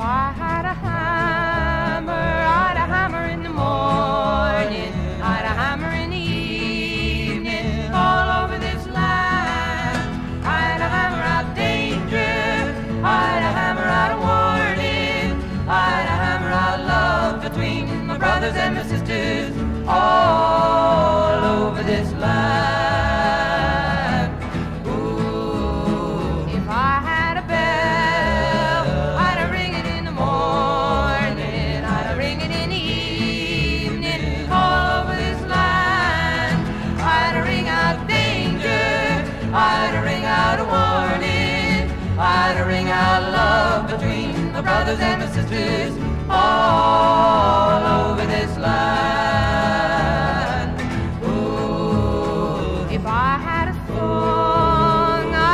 I had a hammer, I'd a hammer in the morning, I'd a hammer in the evening, all over this land. I'd a hammer out danger, I'd a hammer out warning, I'd a hammer out love between my brothers and my sisters, all over this land. Ooh, if I had a bell, I'd ring it in the morning, I'd ring it in the evening, all over this land. I'd ring out danger, I'd ring out a warning, I'd ring out love between my brothers and my sisters, all over this land.